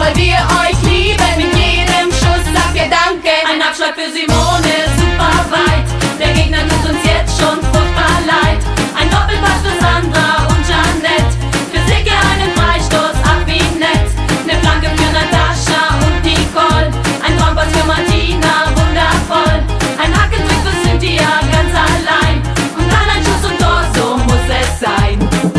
weil wir euch lieben. Mit jedem Schuss sagt ihr Danke. Ein Abschlag für Simone, super weit. Der Gegner tut uns jetzt schon furchtbar leid. Ein Doppelpass für Sandra und Janette. Für Silke einen Freistoß, ach wie nett. Eine Flanke für Natascha und Nicole. Ein Traumpass für Martina, wundervoll. Ein Hackentrick für Cynthia, ganz allein. Und dann ein Schuss und Tor, so muss es sein.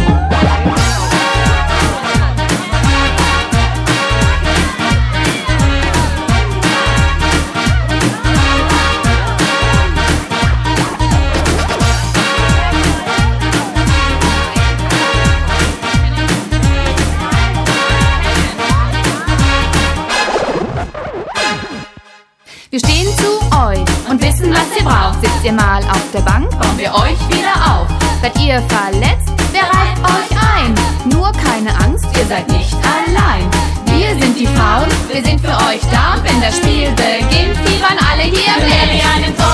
Wir stehen zu euch und wissen, was ihr braucht. Sitzt ihr mal auf der Bank, bauen wir euch wieder auf. Seid ihr verletzt? Wer reiht euch ein? Nur keine Angst, ihr seid nicht allein. Wir sind die Frauen, wir sind für euch da. Wenn das Spiel beginnt, fiebern alle hier mit. Einen Tor